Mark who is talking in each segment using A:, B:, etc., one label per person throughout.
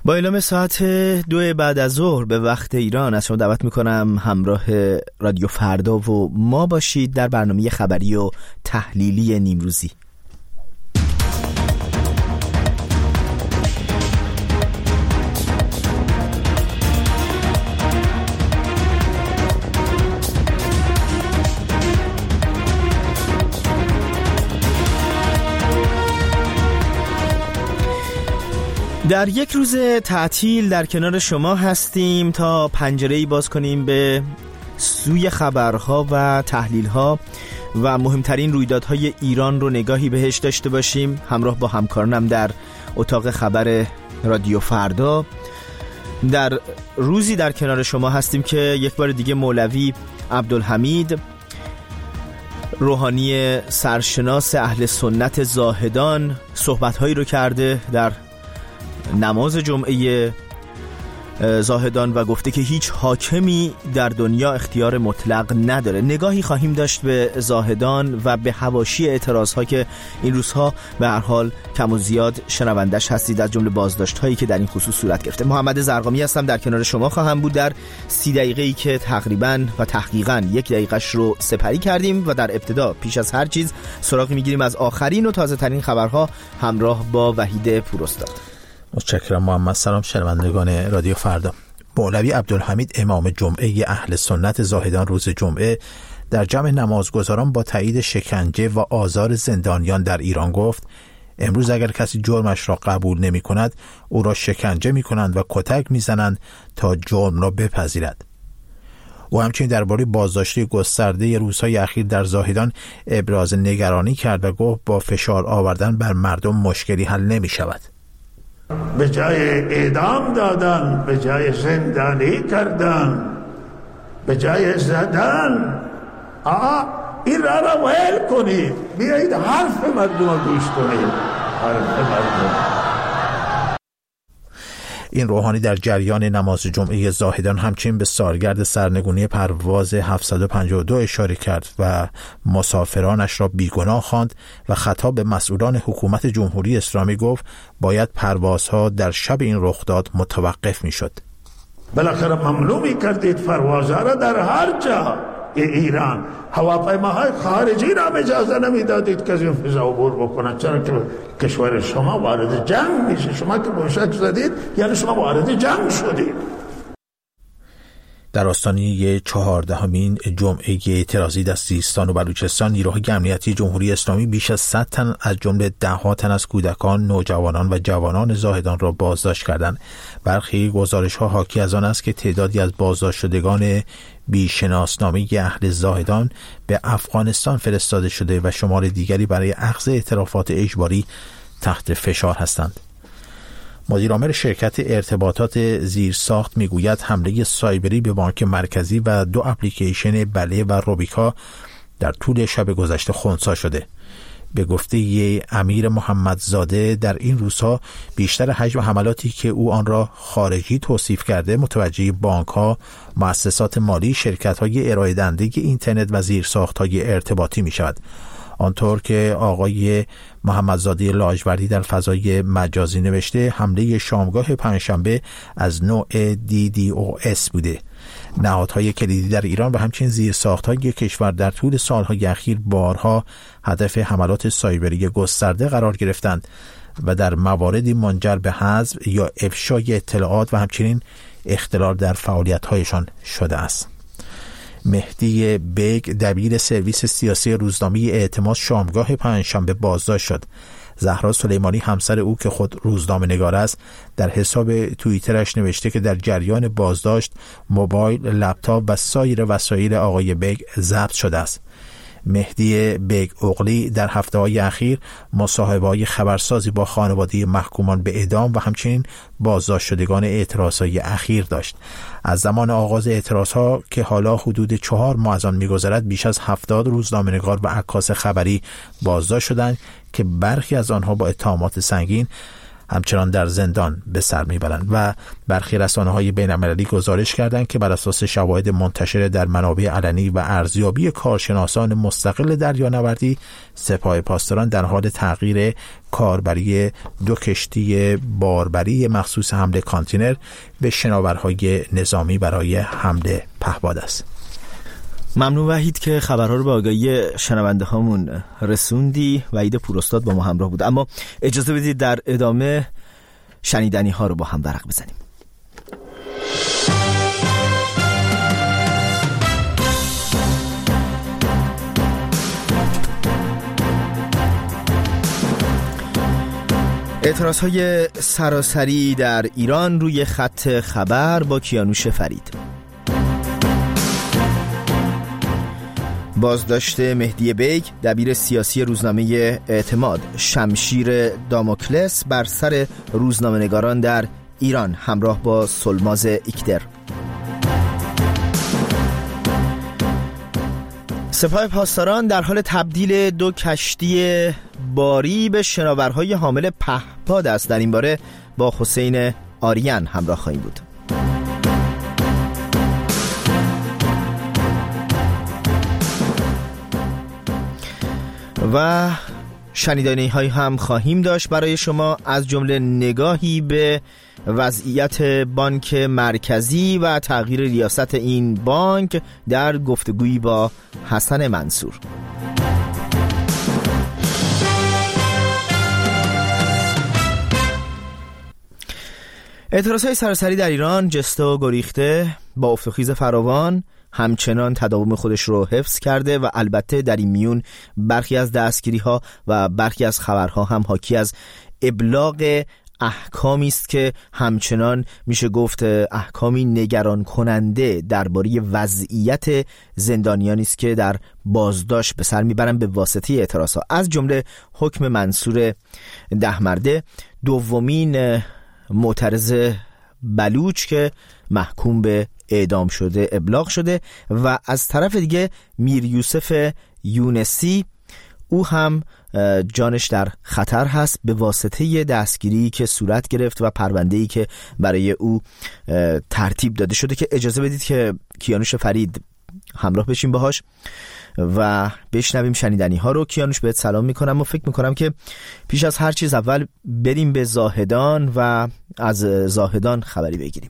A: با اعلام ساعت 2 بعد از ظهر به وقت ایران از شما دعوت میکنم همراه رادیو فردا و ما باشید در برنامه خبری و تحلیلی نیمروزی. در یک روز تعطیل در کنار شما هستیم تا پنجره‌ای باز کنیم به سوی خبرها و تحلیلها و مهمترین رویدادهای ایران رو نگاهی بهش داشته باشیم. همراه با همکارانم در اتاق خبر رادیو فردا در روزی در کنار شما هستیم که یک بار دیگه مولوی عبدالحمید، روحانی سرشناس اهل سنت زاهدان، صحبت‌هایی رو کرده در نماز جمعه زاهدان و گفته که هیچ حاکمی در دنیا اختیار مطلق نداره. نگاهی خواهیم داشت به زاهدان و به حواشی اعتراضها که این روزها به هر حال کم و زیاد شنوندش هستید، از جمله بازداشت‌هایی که در این خصوص صورت گرفته. محمد زرقامی هستم، در کنار شما خواهم بود در 30 دقیقه‌ای که تقریباً و تحقیقاً 1 دقیقه‌اش رو سپری کردیم و در ابتدا پیش از هر چیز سراغی می‌گیریم از آخرین و تازه‌ترین خبرها همراه با وحید پوراستاد.
B: متشکرم محمد. سلام شنوندگان رادیو فردا. مولوی عبدالحمید امام جمعه اهل سنت زاهدان روز جمعه در جمع نمازگزاران با تایید شکنجه و آزار زندانیان در ایران گفت امروز اگر کسی جرمش را قبول نمی کند او را شکنجه می کنند و کتک می زنند تا جرم را بپذیرد. او همچنین درباره بازداشتی گسترده روزهای اخیر در زاهدان ابراز نگرانی کرد و گفت با فشار آوردن بر مردم مشکلی حل نمی شود.
C: به جای اعدام دادن، به جای زندانی کردن، به جای زدن، این را ول کنید، بیایید حرف مردم رو گوش کنید. حرف مردم.
B: این روحانی در جریان نماز جمعه زاهدان همچنین به سالگرد سرنگونی پرواز 752 اشاره کرد و مسافرانش را بیگناه خواند و خطاب به مسئولان حکومت جمهوری اسلامی گفت باید پروازها در شب این رخداد متوقف میشد.
C: بالاخره ممنوع می‌کردید پروازها را در هر جا ایران. هواپیماهای خارجی را اجازه نمیدادید که از این فضا عبور بکنند، چرا که کشور شما وارد جنگ میشه. شما که موشک زدید یعنی شما وارد جنگ شدید.
B: در آستانه 14مین جمعه اعتراضی در سیستان و بلوچستان نیروهای امنیتی جمهوری اسلامی بیش از 100 تن از جمله 10 تن از کودکان، نوجوانان و جوانان زاهدان را بازداشت کردند. برخی گزارش‌ها حاکی از آن است که تعدادی از بازداشت شدگان بی‌شناسنامه اهل زاهدان به افغانستان فرستاده شده و شمار دیگری برای اخذ اعترافات اجباری تحت فشار هستند. مدیرعامل شرکت ارتباطات زیرساخت میگوید حمله سایبری به بانک مرکزی و 2 اپلیکیشن بله و روبیکا در طول شب گذشته خنثی شده. به گفته امیر محمدزاده در این روزها بیشتر حجم حملاتی که او آن را خارجی توصیف کرده متوجه بانک‌ها، مؤسسات مالی، شرکت‌های ارائه دهنده اینترنت و زیرساخت‌های ارتباطی می‌شود. آنطور که آقای محمدزاده لاجوردی در فضای مجازی نوشته حمله شامگاه پنجشنبه از نوع DDoS بوده. نهادهای کلیدی در ایران و همچنین زیرساخت‌های کشور در طول سالهای اخیر بارها هدف حملات سایبری گسترده قرار گرفتند و در مواردی منجر به حذف یا افشای اطلاعات و همچنین اختلال در فعالیت‌هایشان شده است. مهدی بیگ دبیر سرویس سیاسی روزنامه اعتماد شامگاه پنجشنبه بازداشت شد. زهرا سلیمانی همسر او که خود روزنامه نگار است در حساب توییترش نوشته که در جریان بازداشت موبایل، لپتاپ و سایر وسایل آقای بیگ ضبط شده است. مهدی بیگ اغلی در هفته‌های اخیر مصاحبه‌های خبرسازی با خانواده محکومان به اعدام و همچنین بازداشت شدگان اعتراضهای اخیر داشت. از زمان آغاز اعتراضها که حالا حدود 4 ماه از آن می‌گذرد بیش از 70 روزنامه‌نگار و عکاس خبری بازداشت شدند که برخی از آنها با اتهامات سنگین همچنان در زندان به سر میبرند و برخی رسانه‌های بین‌المللی گزارش کردند که بر اساس شواهد منتشر در منابع علنی و ارزیابی کارشناسان مستقل دریانوردی، سپاه پاسداران در حال تغییر کاربری 2 کشتی باربری مخصوص حمل کانتینر به شناورهای نظامی برای حمل پهپاد است.
A: ممنون وحید که خبرها رو به آگاهی شنونده هامون رسوندی. وحید پوراستاد با ما همراه بود. اما اجازه بدید در ادامه شنیدنی ها رو با هم ورق بزنیم. اعتراضهای سراسری در ایران روی خط خبر با کیانوش فرید. بازداشت مهدی بیگ دبیر سیاسی روزنامه اعتماد. شمشیر داموکلس بر سر روزنامه‌نگاران در ایران همراه با سلماز ایکدر. سپاه پاسداران در حال تبدیل 2 کشتی باری به شناورهای حامل پهپاد است. در این باره با حسین آریان همراه خواهیم بود. و شنیدنی های هم خواهیم داشت برای شما، از جمله نگاهی به وضعیت بانک مرکزی و تغییر ریاست این بانک در گفتگویی با حسن منصور. اعتراضهای سراسری در ایران جسته و گریخته با افت و خیز فراوان همچنان تداوم خودش رو حفظ کرده و البته در این میون برخی از دستگیری ها و برخی از خبرها هم حاکی از ابلاغ احکامی است که همچنان میشه گفت احکامی نگران کننده درباره وضعیت زندانیانی است که در بازداشت به سر میبرن به واسطه اعتراضها، از جمله حکم منصور دهمرده، دومین معترض بلوچ که محکوم به اعدام شده ابلاغ شده و از طرف دیگه میر یوسف یونسی، او هم جانش در خطر هست به واسطه دستگیری که صورت گرفت و پرونده‌ای که برای او ترتیب داده شده که اجازه بدید که کیانوش فرید همراه بشیم باهاش و بشنویم شنیدنی ها رو. کیانوش بهت سلام میکنم و فکر میکنم که پیش از هر چیز اول بریم به زاهدان و از زاهدان خبری بگیریم.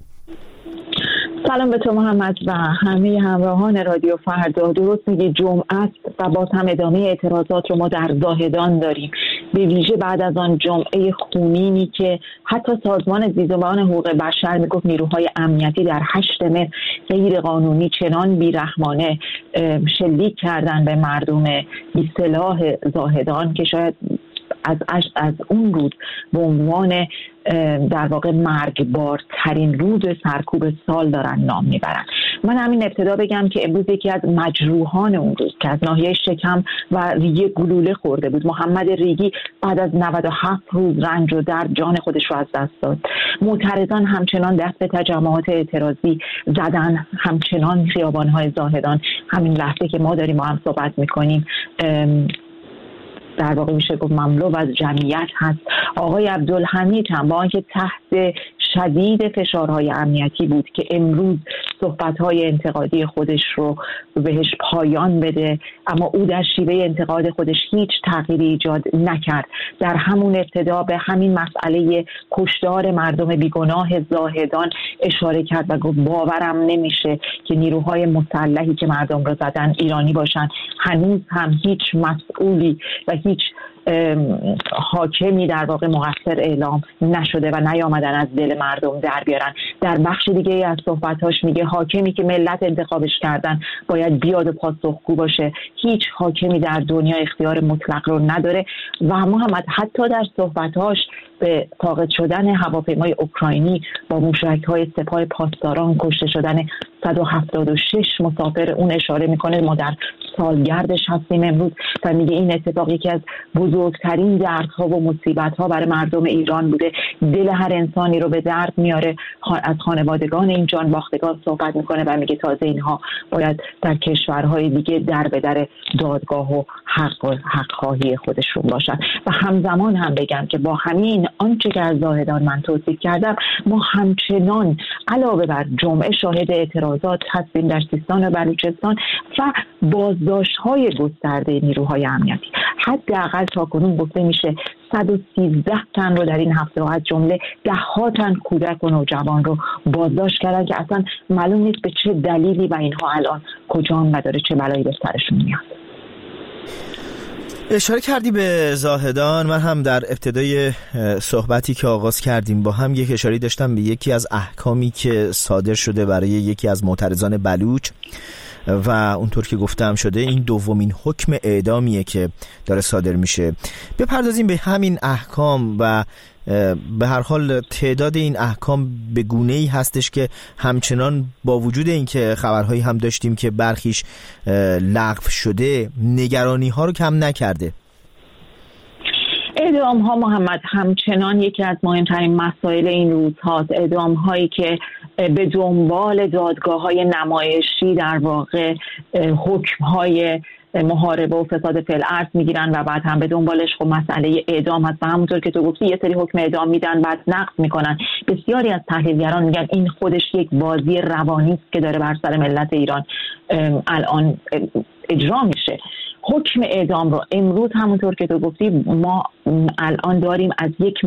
D: سلام به تو محمد و همه همراهان رادیو فردا. درست میگی، جمعه است و باز هم ادامه اعتراضات رو ما در زاهدان داریم، به ویژه بعد از آن جمعه خونینی که حتی سازمان زیربان حقوق بشر میگفت نیروهای امنیتی در 8 متر غیر قانونی چنان بیرحمانه شلیک کردن به مردم بی سلاح زاهدان که شاید از اون روز به عنوان در واقع مرگبارترین روز سرکوب سال دارن نام میبرن. من همین ابتدا بگم که امروز یکی از مجروحان اون روز که از ناحیه شکم و ریگی گلوله خورده بود، محمد ریگی، بعد از 97 روز رنج و درد جان خودش رو از دست داد. معترضان همچنان دست به تجمعات اعتراضی زدن، همچنان خیابان‌های زاهدان همین لحظه که ما داریم با هم صحبت میکنیم در واقع میشه گفت مملو از جمعیت هست. آقای عبدالحمید هم با آنکه تحت شدید فشارهای امنیتی بود که امروز صحبت‌های انتقادی خودش رو بهش پایان بده، اما او در شیوه انتقاد خودش هیچ تغییری ایجاد نکرد. در همون ابتدا به همین مسئله کشتار مردم بیگناه زاهدان اشاره کرد و گفت باورم نمیشه که نیروهای مسلحی که مردم رو زدن ایرانی باشن، هنوز هم هیچ مسئولی و هیچ حاکمی در واقع مقصر اعلام نشده و نیامدن از دل مردم در بیارن. در بخش دیگه از صحبتاش میگه حاکمی که ملت انتخابش کردن باید بیاد و پاسخگو باشه. هیچ حاکمی در دنیا اختیار مطلق رو نداره و محمد حتی در صحبتاش به ساقط شدن هواپیمای اوکراینی با موشک‌های سپاه پاسداران، کشته شدن 176 مسافر اون اشاره میکنه. ما در سالگردش هستیم امروز و میگه این اتفاقی که از بزرگترین دردها و مصیبت‌ها برای مردم ایران بوده، دل هر انسانی رو به درد میاره. از خانوادگان این جان باختگان صحبت میکنه و میگه تازه اینها باید در کشورهای دیگه در به در دادگاه و حق خواهی خودشون باشن. و همزمان هم بگم که با همین آنچه که از زاهدان من توصیف کردم، ما همچنان علاوه بر جمعه شاهد اعتراضات هستیم در سیستان و بلوچستان و بازداشت‌های گسترده نیروهای امنیتی. حداقل تاکنون گفته میشه 113 تن رو در این هفته از جمله 10 تن کودک و نوجوان رو بازداشت کردن که اصلا معلوم نیست به چه دلیلی و اینها الان کجا و داره چه بلایی به سرشون میاد.
A: اشاره کردی به زاهدان. من هم در ابتدای صحبتی که آغاز کردیم با هم یک اشاره داشتم به یکی از احکامی که صادر شده برای یکی از معترضان بلوچ و اونطور که گفتم شده این دومین حکم اعدامیه که داره صادر میشه. بپردازیم به همین احکام و به هر حال تعداد این احکام به گونه‌ای هستش که همچنان با وجود اینکه خبرهایی هم داشتیم که برخیش لغو شده، نگرانی ها رو کم نکرده.
D: اعدام ها محمد همچنان یکی از مهمترین مسائل این روز هاست. اعدام هایی که به دنبال دادگاه های نمایشی در واقع حکم های محاربه و فساد فی الارض میگیرن و بعد هم به دنبالش خب مسئله اعدام هست و همونطور که تو گفتی یه سری حکم اعدام میدن بعد نقض میکنن. بسیاری از تحلیلگران میگن این خودش یک بازی روانی است که داره بر سر ملت ایران الان اجرا میشه. حکم اعدام رو امروز همونطور که تو گفتی ما الان داریم از یک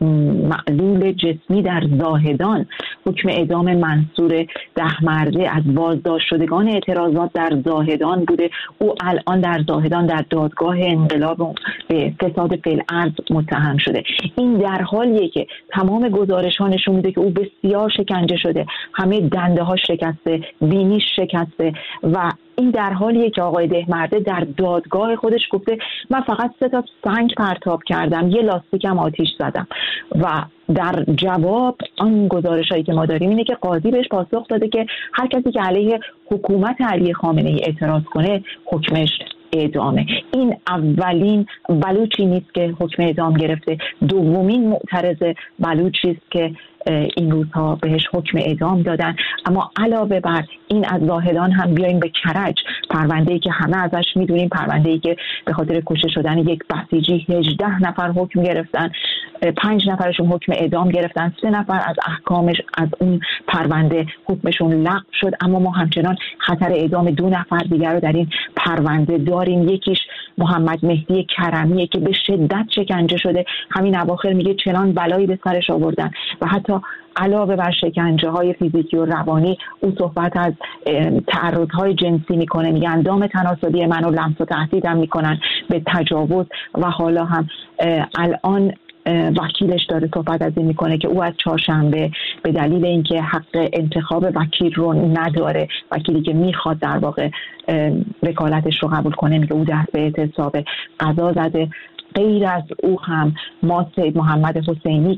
D: معلول جسمی در زاهدان. حکم اعدام منصور دهمرده از بازداشت شدگان اعتراضات در زاهدان بوده. او الان در زاهدان در دادگاه انقلاب به فساد فی الارض متهم شده. این در حالیه که تمام گزارش‌ها نشون میده که او بسیار شکنجه شده، همه دنده‌هاش شکسته، بینیش شکسته و این در حالیه که آقای دهمرده در دادگاه خودش گفته من فقط 3 تا سنگ پرتاب کردم، یه لاستیکم آتیش زدم. و در جواب آن گزارش‌هایی که ما داریم اینه که قاضی بهش پاسخ داده که هر کسی که علیه حکومت علی خامنه‌ای اعتراض کنه حکمش اعدامه. این اولین بلوچی نیست که حکم اعدام گرفته، دومین معترض بلوچی است که این روزها بهش حکم اعدام دادن. اما علاوه بر این از زاهدان هم بیایم به کرج، پرونده‌ای که همه ازش میدونیم، پرونده‌ای که به خاطر کشته شدن یک بسیجی 18 نفر حکم گرفتن، 5 نفرشون حکم اعدام گرفتن، 3 نفر از احکامش از اون پرونده حکمشون لغو شد. اما ما همچنان خطر اعدام 2 نفر دیگر رو در این پرونده داریم. یکیش محمد مهدی کرمیه که به شدت شکنجه شده، همین اواخر میگه چنان بلایی به سرش آوردن و حتی علاوه بر شکنجه های فیزیکی و روانی او صحبت از تعرض های جنسی میکنه، میگه اندام تناسلی منو لمس و تهدیدم میکنن به تجاوز. و حالا هم الان وکیلش داره صحبت از این میکنه که او از چهارشنبه به دلیل اینکه حق انتخاب وکیل رو نداره، وکیلی که میخواد در واقع وکالتش رو قبول کنه، میگه او دست به اعتصاب قضا زده. غیر از او هم ما سید محمد حسینی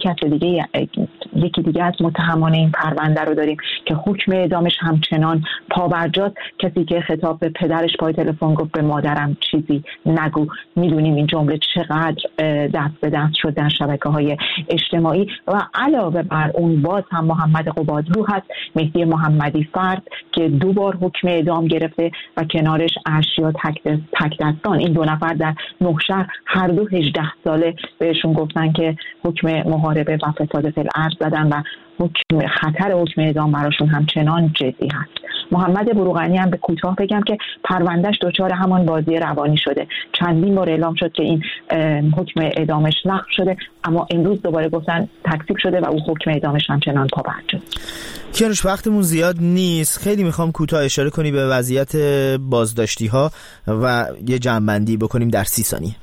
D: یکی دیگه از متهمان این پرونده رو داریم که حکم اعدامش همچنان پابرجاست. کسی که خطاب به پدرش پای تلفن گفت به مادرم چیزی نگو. میدونیم این جمله چقدر دست به دست شد در شبکه‌های اجتماعی. و علاوه بر اون باز هم محمد قبادلو هست، مهدی محمدی فرد که 2 بار حکم اعدام گرفته و کنارش ارشیا تکدستان. این 2 نفر در 9 شهر هر دو 18 ساله بهشون گفتن که حکم محاربه و فساد فی الارض زدن و خطر حکم اعدام براشون همچنان جدی هست. محمد بروغنی هم به کوتاه بگم که پروندهش دچار همان بازی روانی شده. چندین بار اعلام شد که این حکم اعدامش لغو شده، اما امروز دوباره گفتن تکذیب شده و او حکم اعدامش همچنان پابرجاست.
A: کیانوش وقتمون زیاد نیست، خیلی میخوام کوتاه اشاره کنی به وضعیت بازداشتی ها و یه جمع‌بندی بکنیم در 30 ثانیه.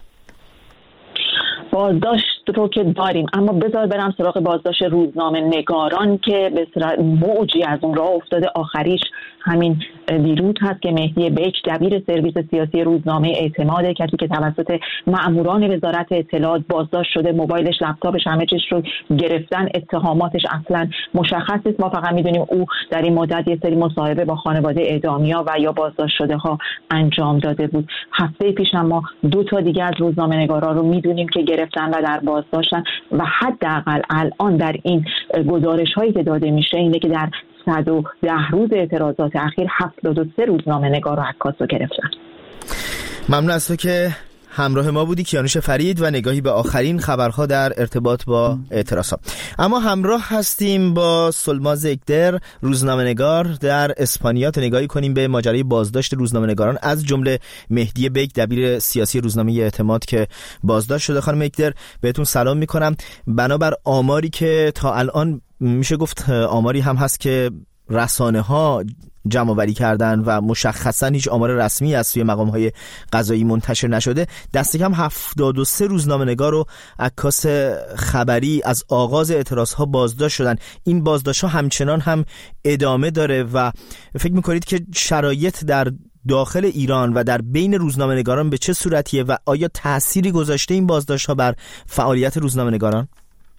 D: بازداشت رو که داریم، اما بذار برم سراغ بازداشت روزنامه نگاران که به صورت موجی از اون راه افتاده. آخریش همین دیروز هست که مهدی بیک دبیر سرویس سیاسی روزنامه اعتماد، کسی که توسط مأموران وزارت اطلاعات بازداشت شده، موبایلش، لپتاپش، همه چیز رو گرفتن. اتهاماتش اصلا مشخص نیست. ما فقط میدونیم او در این مدت یه سری مصاحبه با خانواده اعدامیا و یا بازداشت شده ها انجام داده بود. هفته پیش هم ما 2 تا دیگه از روزنامه نگاران رو میدونیم که گرفتن و در بازداشتن و حداقل الان در این گزارش هایی که داده میشه اینه که در 110 روز اعتراضات اخیر 73 روزنامه‌نگار و عکاس رو گرفتن.
A: ممنون از تو که همراه ما بودی، کیانوش فرید، و نگاهی به آخرین خبرها در ارتباط با اعتراضات. اما همراه هستیم با سلما زگدر، روزنامه‌نگار در اسپانیا، تا نگاهی کنیم به ماجرای بازداشت روزنامه‌نگاران از جمله مهدی بیگ، دبیر سیاسی روزنامه اعتماد که بازداشت شده. خانم زگدر، بهتون سلام میکنم. بنابر آماری که تا الان میشه گفت آماری هم هست که رسانه ها جمع آوری کردن و مشخصا هیچ آمار رسمی از سوی مقام های قضایی منتشر نشده، دست کم 73 روزنامه‌نگار و عکاس خبری از آغاز اعتراض ها بازداشت شدن. این بازداشت ها همچنان هم ادامه داره و فکر میکنید که شرایط در داخل ایران و در بین روزنامه‌نگاران به چه صورتیه و آیا تأثیری گذاشته این بازداشت ها بر فعالیت روزنامه‌نگاران؟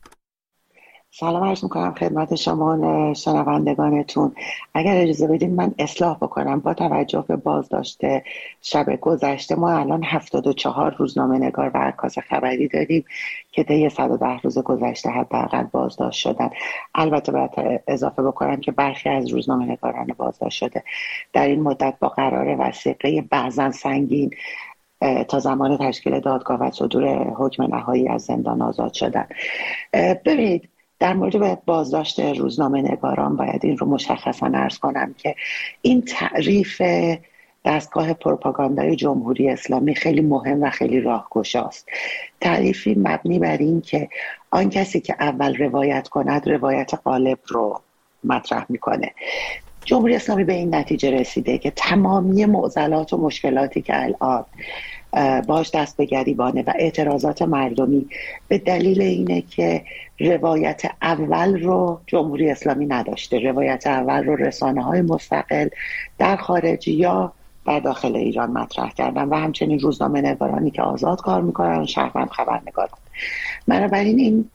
E: سلام عرض میکنم خدمت شما شنوندگانتون. اگر اجازه بدین من اصلاح بکنم. با توجه به بازداشت شب گذشته ما الان 74 روزنامه‌نگار و عکاس خبری داریم که طی 110 روز گذشته حداقل بازداشت شدن. البته باید اضافه بکنم که برخی از روزنامه‌نگاران بازداشت شده در این مدت با قرار وثیقه بعضا سنگین تا زمان تشکیل دادگاه و صدور حکم نهایی از زندان آزاد شدن. ببینید، در مورد بازداشت روزنامه‌نگاران باید این رو مشخصا عرض کنم که این تعریف دستگاه پروپاگاندای جمهوری اسلامی خیلی مهم و خیلی راهگشاست. تعریفی مبنی بر این که آن کسی که اول روایت کند روایت غالب رو مطرح میکنه. جمهوری اسلامی به این نتیجه رسیده که تمامی معضلات و مشکلاتی که الان باش دست به گریبانه و اعتراضات مردمی به دلیل اینه که روایت اول رو جمهوری اسلامی نداشته. روایت اول رو رسانه‌های مستقل در خارج یا در داخل ایران مطرح کردن و همچنین روزنامه‌نگارانی که آزاد کار میکنن، شهروند خبرنگاران. بنابراین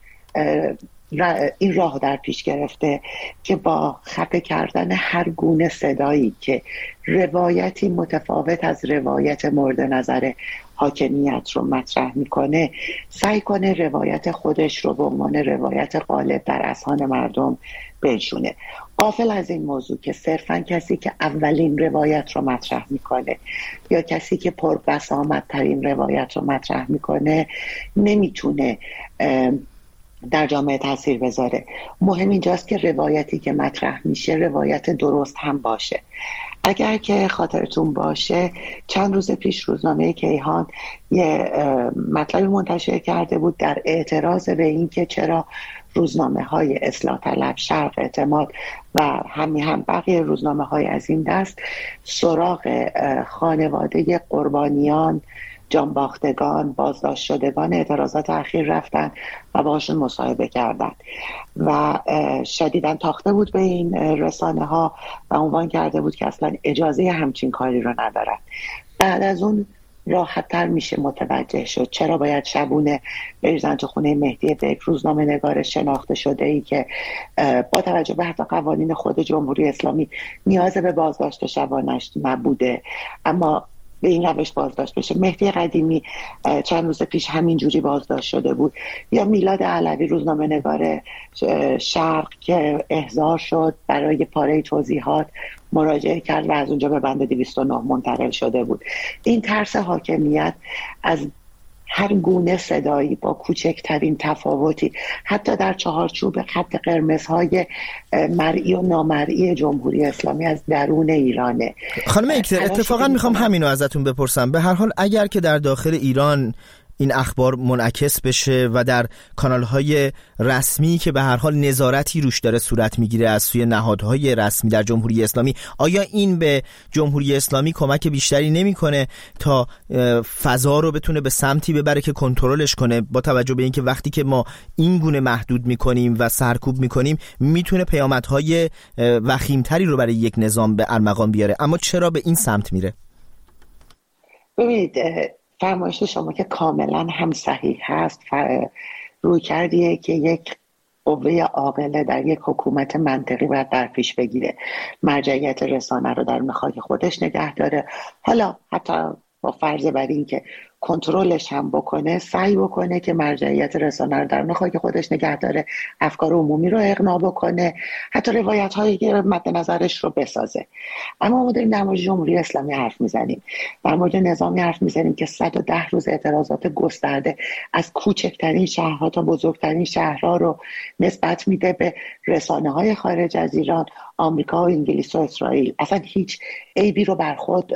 E: این راه در پیش گرفته که با خفه کردن هر گونه صدایی که روایتی متفاوت از روایت مورد نظر حاکمیت رو مطرح میکنه، سعی کنه روایت خودش رو به عنوان روایت غالب در اذهان مردم بنشونه. غافل از این موضوع که صرفاً کسی که اولین روایت رو مطرح میکنه یا کسی که پربسامدترین روایت رو مطرح میکنه نمیتونه در جامعه تاثیر بذاره. مهم اینجاست که روایتی که مطرح میشه روایت درست هم باشه. اگر که خاطرتون باشه چند روز پیش روزنامه کیهان یه مطلبی منتشر کرده بود در اعتراض به این که چرا روزنامه‌های اصلاح طلب، شرق، اعتماد و هم بقیه روزنامه‌های از این دست سراغ خانواده قربانیان، جانباختگان، بازداشت شدگان اعتراضات اخیر رفتن و باشون مصاحبه کردن و شدیداً تاخته بود به این رسانه ها و عنوان کرده بود که اصلا اجازه همچین کاری رو ندارن. بعد از اون راحت تر میشه متوجه شد چرا باید شبونه بریزن تو خونه مهدی بیگ، روزنامه‌نگار شناخته شده ای که با توجه به حتی قوانین خود جمهوری اسلامی نیاز به بازداشت شبانش نبوده اما به این روش بازداشت بشه. مهدی قدیمی چند روز پیش همین جوری بازداشت شده بود. یا میلاد علوی روزنامه‌نگار شرق که احضار شد برای پاره توضیحات مراجعه کرد و از اونجا به بند 209 منتقل شده بود. این ترس حاکمیت از هر گونه صدایی با کوچکترین تفاوتی حتی در چهارچوب خط قرمزهای مرئی و نامرئی جمهوری اسلامی از درون ایرانه.
A: خانم زگدر، اتفاقا میخوام همینو ازتون بپرسم. به هر حال اگر که در داخل ایران این اخبار منعکس بشه و در کانال‌های رسمی که به هر حال نظارتی روش داره صورت میگیره از سوی نهادهای رسمی در جمهوری اسلامی، آیا این به جمهوری اسلامی کمک بیشتری نمیکنه تا فضا رو بتونه به سمتی ببره که کنترلش کنه، با توجه به اینکه وقتی که ما این گونه محدود میکنیم و سرکوب میکنیم میتونه پیامدهای وخیمتری رو برای یک نظام به ارمغان بیاره، اما چرا به این سمت میره؟
E: ببینید، فرمایش شما که کاملا هم صحیح هست، روی کردیه که یک قوه عاقله در یک حکومت منطقی باید در پیش بگیره، مرجعیت رسانه رو در مخاک خودش نگه داره. حالا حتی با فرض بر این که کنترلش هم بکنه، سعی بکنه که مرجعیت رسانه رو در خاک خودش نگه داره، افکار عمومی رو اقناع بکنه، حتی روایت هایی که مد نظرش رو بسازه. اما ما داریم در مورد جمهوری اسلامی حرف میزنیم، در مورد نظامی حرف میزنیم که 110 روز اعتراضات گسترده از کوچکترین شهرها تا بزرگترین شهرها رو نسبت میده به رسانه های خارج از ایران، آمریکا و انگلیس و اسرائیل. اصلا هیچ عیبی رو بر خود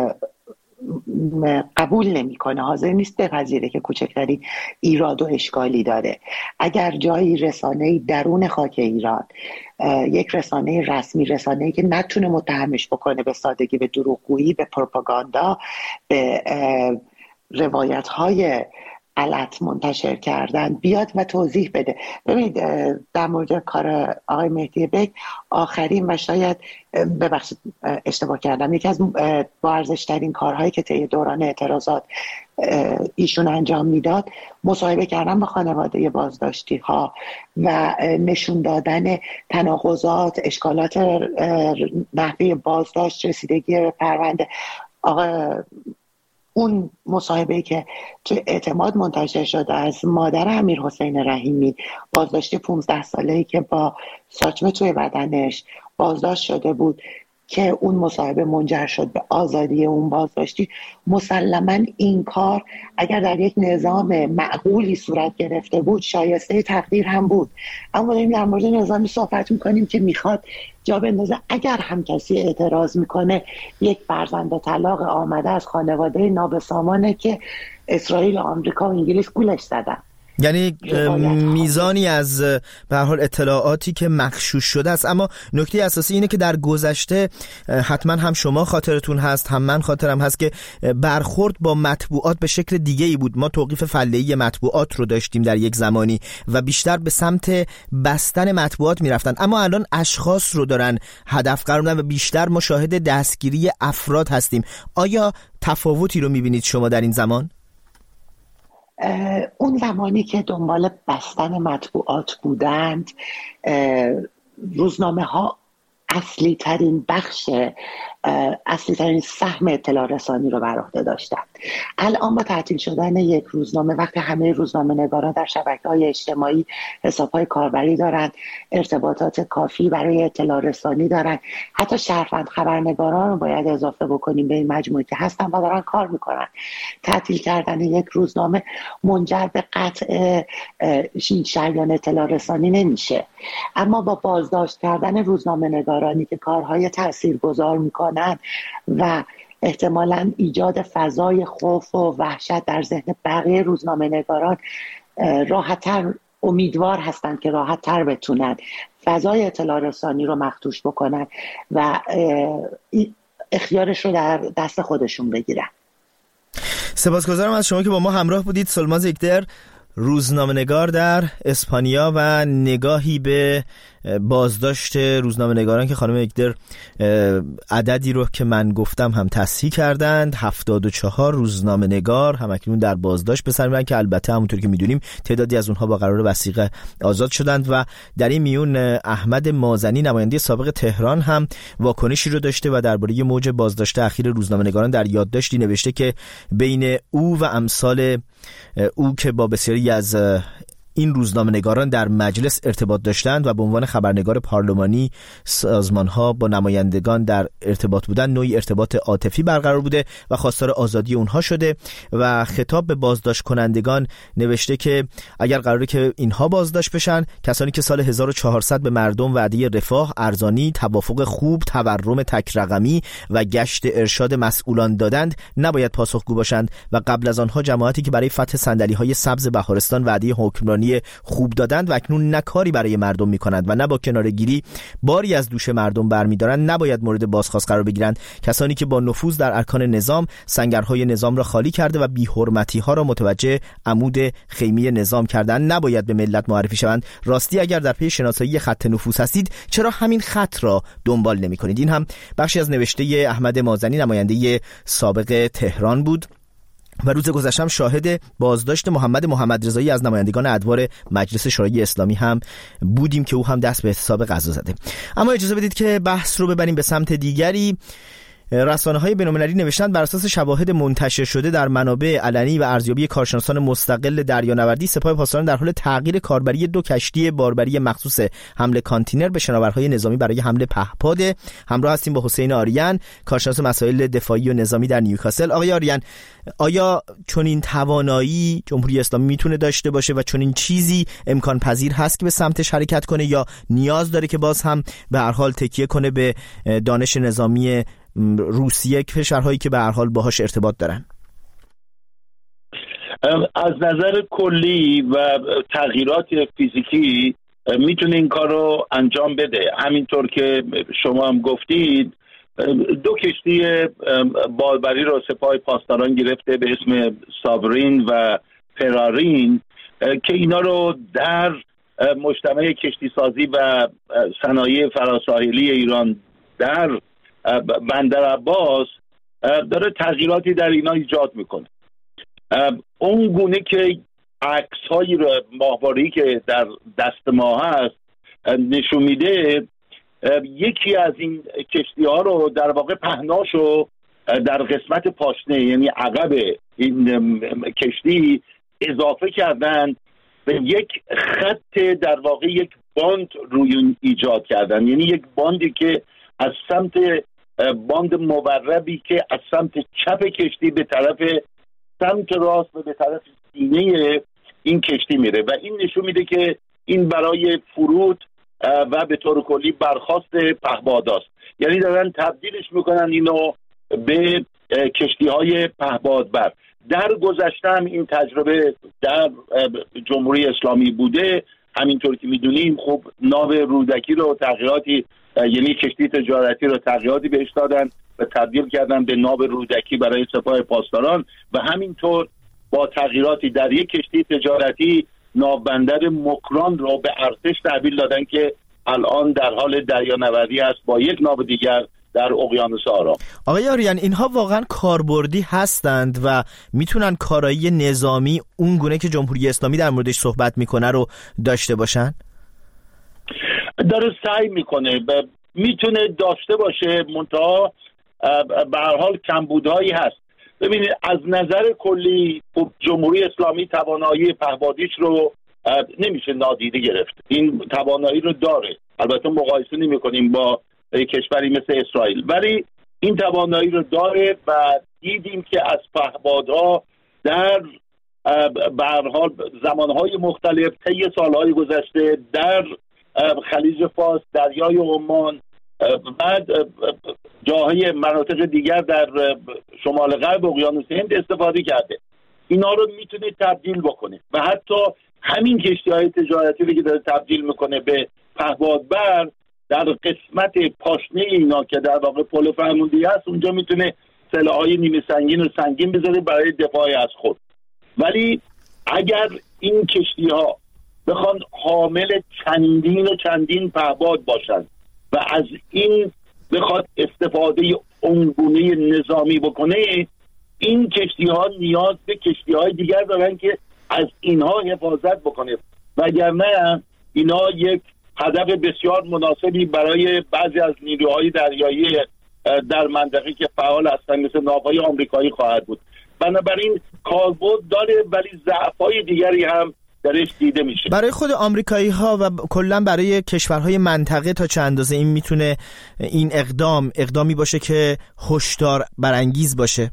E: قبول نمیکنه، حاضر نیست بپذیره که کوچکترین ایراد و اشکالی داره. اگر جایی رسانه‌ای درون خاک ایران، یک رسانه رسمی، رسانه‌ای که نتونه متهمش بکنه به سادگی به دروغگویی، به پروپاگاندا، به روایت‌های غلط منتشر کردن، بیاد و توضیح بده. ببینید در مورد کار آقای مهدی بک، آخرین و شاید ببخشید اشتباه کردم، یکی از با ارزش‌ترین کارهایی که طی دوران اعتراضات ایشون انجام میداد، مصاحبه کردن با خانواده بازداشتی ها و نشون دادن تناقضات، اشکالات نحوه بازداشت، رسیدگی پرونده. اون مصاحبه که تو اعتماد منتشر شده از مادر امیرحسین رحیمی، بازداشت 15 ساله‌ای که با ساچمه توی بدنش بازداشت شده بود، که اون مصاحبه منجر شد به آزادی اون بازداشتی، مسلماً این کار اگر در یک نظام معقولی صورت گرفته بود شایسته تقدیر هم بود. اما داریم در مورد نظامی صحبت میکنیم که میخواد جا بندازه اگر هم کسی اعتراض میکنه یک فرزند طلاق آمده از خانواده نابسامانه که اسرائیل و آمریکا و انگلیس گولش زدن.
A: یعنی میزانی از به هر حال اطلاعاتی که مغشوش شده است. اما نکته اساسی اینه که در گذشته حتما هم شما خاطرتون هست، هم من خاطرم هست که برخورد با مطبوعات به شکل دیگه ای بود. ما توقیف فله‌ای مطبوعات رو داشتیم در یک زمانی و بیشتر به سمت بستن مطبوعات میرفتن، اما الان اشخاص رو دارن هدف قرار میدن و بیشتر ما شاهد دستگیری افراد هستیم. آیا تفاوتی رو میبینید شما در این زمان؟
E: اون زمانی که دنبال بستن مطبوعات بودند، روزنامه ها اصلی ترین بخش، اصلی ترین سهم اطلاع رسانی رو بر عهده داشتند. الان با تعطیل شدن یک روزنامه، وقتی همه روزنامه نگاران در شبکه‌های اجتماعی حساب‌های کاربری دارند، ارتباطات کافی برای اطلاع رسانی دارند، حتی شهروند خبرنگاران رو باید اضافه بکنیم به این مجموعه که هستن و دارن کار میکنن. تعطیل کردن یک روزنامه منجر به قطع شریان اطلاع رسانی نمیشه، اما با بازداشت کردن روزنامه نگارانی که کارهای تاثیرگذار میکنن و احتمالاً ایجاد فضای خوف و وحشت در ذهن بقیه روزنامه نگاران، راحت‌تر امیدوار هستند که راحت‌تر بتونن فضای اطلاع رسانی رو مخدوش بکنن و اختیارش رو در دست خودشون بگیرن.
A: سپاسگزارم از شما که با ما همراه بودید. سلماز یکدر، روزنامه‌نگار در اسپانیا و نگاهی به بازداشت روزنامه‌نگاران که خانم یکدر عددی رو که من گفتم هم تصحیح کردند. 74 روزنامه‌نگار هم اکنون در بازداشت به سر میبرند که البته همونطور که میدونیم تعدادی از اونها با قرار وثیقه آزاد شدند و در این میون احمد مازنی نماینده سابق تهران هم واکنشی رو داشته و درباره موج بازداشت اخیر روزنامه‌نگاران در یادداشتی نوشته که بین او و امثال او که با بسیاری از این روزنامه‌نگاران در مجلس ارتباط داشتند و به عنوان خبرنگار پارلمانی سازمان‌ها با نمایندگان در ارتباط بودند، نوعی ارتباط عاطفی برقرار بوده و خواستار آزادی اونها شده و خطاب به بازداشت کنندگان نوشته که اگر قراره که اینها بازداشت بشن، کسانی که سال 1400 به مردم وعده رفاه، ارزانی، توافق خوب، تورم تک رقمی و گشت ارشاد مسئولان دادند، نباید پاسخگو باشند و قبل از آنها جماعتی که برای فتح صندلی‌های سبز بهارستان وعده حکمرانی خوب دادند و اکنون نه کاری برای مردم میکنند و نه با کناره‌گیری باری از دوش مردم برمیدارند، نباید مورد بازخواست قرار بگیرند. کسانی که با نفوذ در ارکان نظام سنگرهای نظام را خالی کرده و بی‌حرمتی‌ها را متوجه عمود خیمه نظام کردند، نباید به ملت معرفی شوند. راستی اگر در پی شناسایی خط نفوذ هستید، چرا همین خط را دنبال نمی‌کنید؟ این هم بخشی از نوشته احمد مازنی نماینده سابق تهران بود. و روز گذشته شاهد بازداشت محمد رضایی از نمایندگان ادوار مجلس شورای اسلامی هم بودیم که او هم دست به احتساب قضا زده. اما اجازه بدید که بحث رو ببریم به سمت دیگری. رسانه‌های بین‌المللی نوشتند بر اساس شواهد منتشر شده در منابع علنی و ارزیابی کارشناسان مستقل دریانوردی، سپاه پاسداران در حال تغییر کاربری 2 کشتی باربری مخصوص حمل کانتینر به شناورهای نظامی برای حمل پهپاد. همراه هستیم با حسین آریان، کارشناس مسائل دفاعی و نظامی در نیوکاسل. آقای آریان، آیا چنین توانایی جمهوری اسلامی میتونه داشته باشه و چنین چیزی امکان پذیر هست که به سمتش حرکت کنه، یا نیاز داره که باز هم به هر حال تکیه کنه به دانش نظامی روسیه، کشورهایی که به هر حال باهاش ارتباط دارن؟
F: از نظر کلی و تغییرات فیزیکی میتونه این کار رو انجام بده. همینطور که شما هم گفتید 2 کشتی باربری رو سپاه پاسداران گرفته به اسم ساورین و فرارین که اینا رو در مجتمع کشتی سازی و صنایع فراساحلی ایران در بندر عباس داره تغییراتی در اینا ایجاد میکنه. اون گونه که عکس‌های ماهواره‌ای که در دست ما هست نشون میده، یکی از این کشتی‌ها رو در واقع پهناشو در قسمت پاشنه، یعنی عقب این کشتی اضافه کردن به یک خط، در واقع یک باند روی ایجاد کردن، یعنی یک باندی که از سمت باند موربی که از سمت چپ کشتی به طرف سمت راست و به طرف سینه این کشتی میره و این نشون میده که این برای فرود و به طور کلی برخاست پهپاداست. یعنی دارن تبدیلش میکنن اینو به کشتی‌های پهپادبر. در گذشته هم این تجربه در جمهوری اسلامی بوده. همینطور که میدونیم خب ناو رودکی رو تغییراتی، یعنی کشتی تجارتی رو تغییراتی بهش دادن و تبدیل کردن به ناو رودکی برای سپاه پاسداران و همینطور با تغییراتی در یک کشتی تجارتی ناوبندر مکران رو به ارتش تحویل دادن که الان در حال دریانوردی است با یک ناو دیگر در اقیانوس آرام.
A: آقای آریان، اینها واقعا کاربردی هستند و میتونن کارایی نظامی اون گونه که جمهوری اسلامی در موردش صحبت میکنه رو داشته باشن؟
F: داره سعی میکنه، میتونه داشته باشه، منتها به هر حال کمبودهایی هست. ببینید از نظر کلی جمهوری اسلامی توانایی پهپادیش رو نمیشه نادیده گرفت. این توانایی رو داره، البته مقایسه نمی‌کنیم با کشوری مثل اسرائیل، ولی این توانایی رو داره و دیدیم که از پهپادها در به هر حال زمانهای مختلف طی سالهای گذشته در خلیج فارس، دریای عمان، بعد جاهای مناطق دیگر در شمال غرب اقیانوس هند استفاده کرده. اینا رو میتونه تبدیل بکنه و حتی همین کشتی‌های تجارتی رو که داره تبدیل میکنه به پهپادبر، در قسمت پاشنه اینا که در واقع پل فرموندی هست، اونجا میتونه سلاح‌های نیمه سنگین و سنگین بذاره برای دفاع از خود. ولی اگر این کشتی‌ها بخوان حامل چندین پهپاد باشن و از این بخواد استفاده اونگونه نظامی بکنه، این کشتی‌ها نیاز به کشتی‌های دیگر دارن که از اینها حفاظت بکنه، وگرنه اینا یک هدف بسیار مناسبی برای بعضی از نیروهای دریایی در منطقه که فعال هستن مثل ناوهای آمریکایی خواهد بود. بنابراین کاربرد داره ولی ضعف‌های دیگری هم درش دیده میشه.
A: برای خود آمریکایی ها و کلا برای کشورهای منطقه تا چند اندازه این میتونه این اقدامی باشه که هشدار برانگیز باشه؟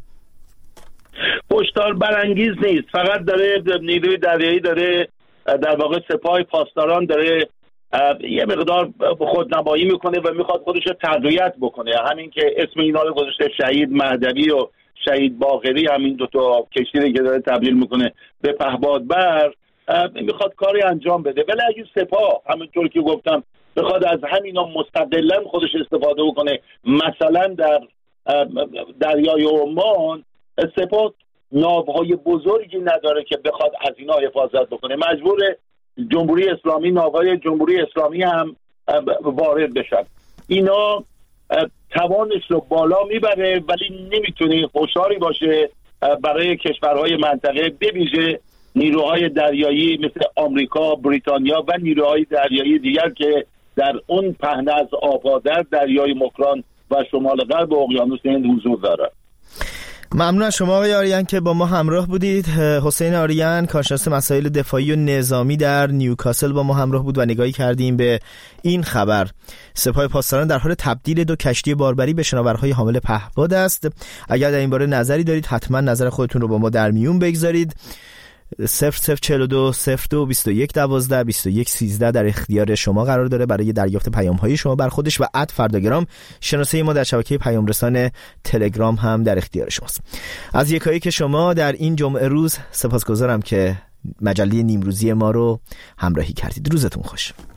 F: هشدار برانگیز نیست، فقط داره نیروی دریایی داره در واقع سپاه پاسداران داره یه مقدار خودنمایی میکنه و میخواد خودش رو تقویت بکنه. همین که اسم اینا رو گذاشته شهید مهدوی و شهید باقری، همین دو تا کشتی که داره تبدیل میکنه به پهپادبر، میخواد کاری انجام بده. ولی اگه سپاه همونطور که گفتم بخواد از همینا مستقلا خودش استفاده بکنه، مثلا در دریای عمان سپاه ناوهای بزرگی نداره که بخواد از اینا حفاظت بکنه، مجبور جمهوری اسلامی، ناوهای جمهوری اسلامی هم وارد بشن. اینا توانش رو بالا میبره ولی نمیتونه هوشیاری باشه برای کشورهای منطقه، به ویژه نیروهای دریایی مثل آمریکا، بریتانیا و نیروهای دریایی دیگر که در اون پهنه از آبها در دریای مکران و شمال غرب اقیانوس هند حضور دارد.
A: ممنون از شما آقای آریان که با ما همراه بودید. حسین آریان، کارشناس مسائل دفاعی و نظامی در نیوکاسل با ما همراه بود و نگاهی کردیم به این خبر. سپاه پاسداران در حال تبدیل 2 کشتی باربری به شناورهای حامل پهپاد است. اگر در این باره نظری دارید حتما نظر خودتون رو با ما در میون بگذارید. 0042 02 21 12 21 13 در اختیار شما قرار داره برای دریافت پیام‌های شما بر خودش و @فرداگرام شناسه ما در شبکه پیام رسان تلگرام هم در اختیار شماست. از یکایی که شما در این جمعه روز سپاسگزارم که مجله نیمروزی ما رو همراهی کردید. روزتون خوش.